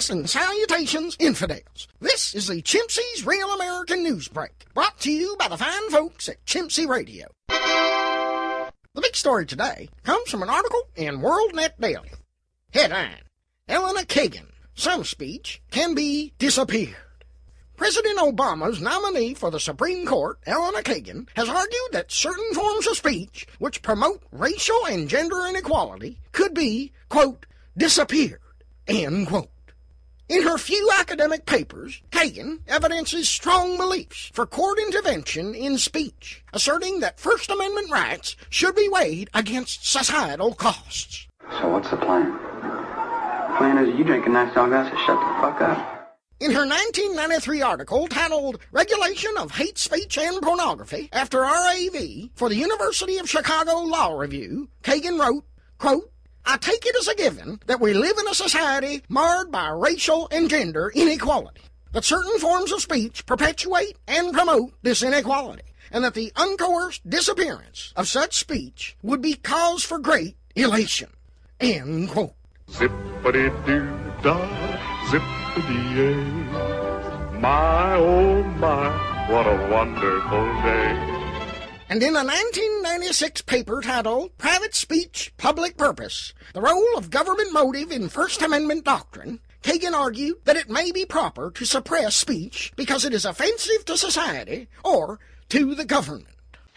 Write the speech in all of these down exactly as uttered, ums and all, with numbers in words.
Greetings and salutations, infidels. This is the Chimpsey's Real American News Break, brought to you by the fine folks at Chimpsey Radio. The big story today comes from an article in WorldNet Daily. Headline: Elena Kagan, some speech can be disappeared. President Obama's nominee for the Supreme Court, Elena Kagan, has argued that certain forms of speech which promote racial and gender inequality could be, quote, disappeared, end quote. In her few academic papers, Kagan evidences strong beliefs for court intervention in speech, asserting that First Amendment rights should be weighed against societal costs. So what's the plan? The plan is you drink a nice dog glass and shut the fuck up. In her nineteen ninety-three article titled Regulation of Hate Speech and Pornography after R A V for the University of Chicago Law Review, Kagan wrote, quote, I take it as a given that we live in a society marred by racial and gender inequality, that certain forms of speech perpetuate and promote this inequality, and that the uncoerced disappearance of such speech would be cause for great elation, end quote. Zippity-doo-dah, zippity-yay, my oh my, what a wonderful day. And in a nineteen ninety-six paper titled Private Speech, Public Purpose, the Role of Government Motive in First Amendment Doctrine, Kagan argued that it may be proper to suppress speech because it is offensive to society or to the government.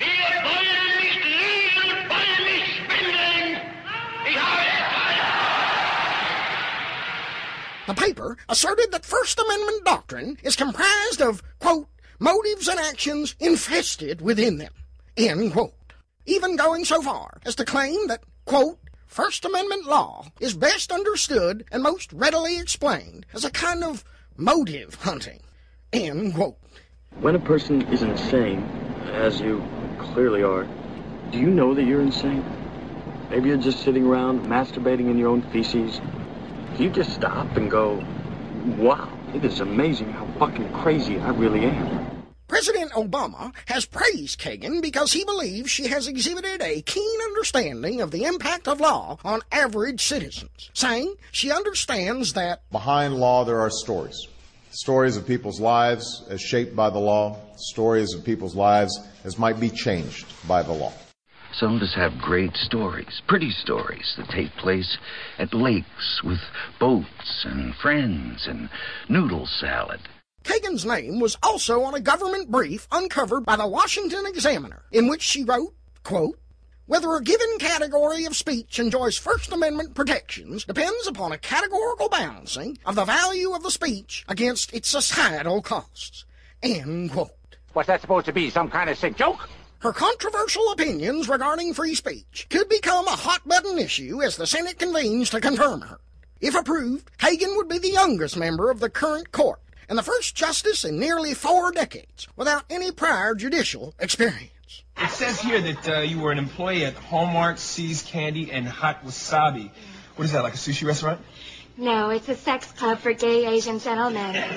The paper asserted that First Amendment doctrine is comprised of, quote, motives and actions infested within them, end quote, even going so far as to claim that, quote, First Amendment law is best understood and most readily explained as a kind of motive hunting, end quote. When a person is insane, as you clearly are, do you know that you're insane? Maybe you're just sitting around masturbating in your own feces. Do you just stop and go, wow, it is amazing how fucking crazy I really am? President Obama has praised Kagan because he believes she has exhibited a keen understanding of the impact of law on average citizens, saying she understands that behind law there are stories. Stories of people's lives as shaped by the law, stories of people's lives as might be changed by the law. Some of us have great stories, pretty stories that take place at lakes with boats and friends and noodle salad. Kagan's name was also on a government brief uncovered by the Washington Examiner, in which she wrote, quote, whether a given category of speech enjoys First Amendment protections depends upon a categorical balancing of the value of the speech against its societal costs, end quote. What's that supposed to be, some kind of sick joke? Her controversial opinions regarding free speech could become a hot-button issue as the Senate convenes to confirm her. If approved, Kagan would be the youngest member of the current court and the first justice in nearly four decades without any prior judicial experience. It says here that uh, you were an employee at Hallmark, See's Candy, and Hot Wasabi. What is that, like a sushi restaurant? No, it's a sex club for gay Asian gentlemen. It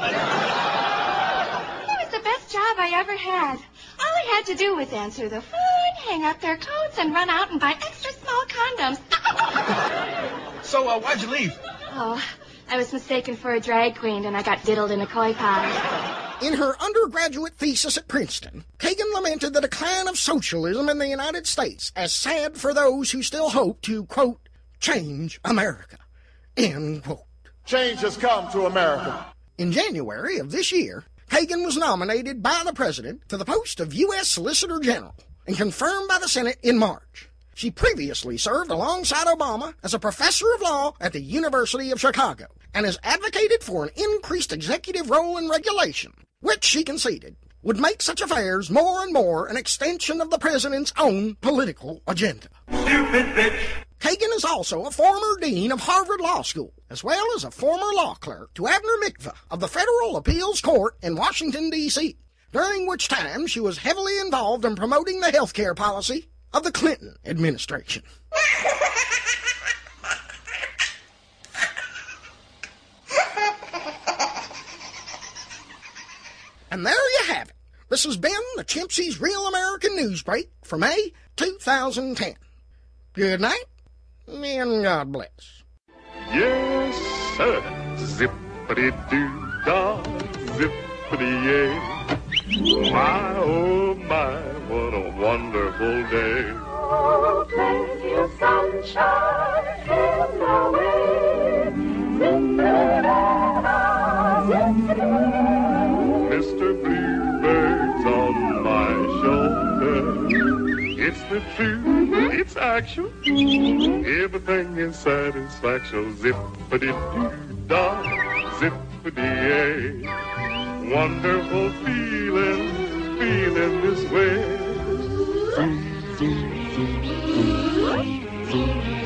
was the best job I ever had. All I had to do was answer the phone, hang up their coats, and run out and buy extra small condoms. So, uh, why'd you leave? Oh, I was mistaken for a drag queen, and I got diddled in a koi pond. In her undergraduate thesis at Princeton, Kagan lamented the decline of socialism in the United States as sad for those who still hope to, quote, change America, end quote. Change has come to America. In January of this year, Kagan was nominated by the president to the post of U S Solicitor General and confirmed by the Senate in March. She previously served alongside Obama as a professor of law at the University of Chicago and has advocated for an increased executive role in regulation, which she conceded would make such affairs more and more an extension of the president's own political agenda. Stupid bitch! Kagan is also a former dean of Harvard Law School, as well as a former law clerk to Abner Mikva of the Federal Appeals Court in Washington, D C, during which time she was heavily involved in promoting the health care policy of the Clinton administration. And there you have it. This has been the Chimpsey's Real American News Break for May two thousand ten. Good night, and God bless. Yes, sir. Zip. zippity-doo-dah, zippity-yay. My, oh my, what a wonderful day. Oh, plenty of sunshine in the way. Cinderella, zippity. Mister Bluebird's on my shoulder. It's the truth, mm-hmm. It's action. Everything is satisfaction. Zippity-doo-dah, zippity-yay. Wonderful feeling, feeling this way. Zoom, zoom, zoom, zoom, zoom.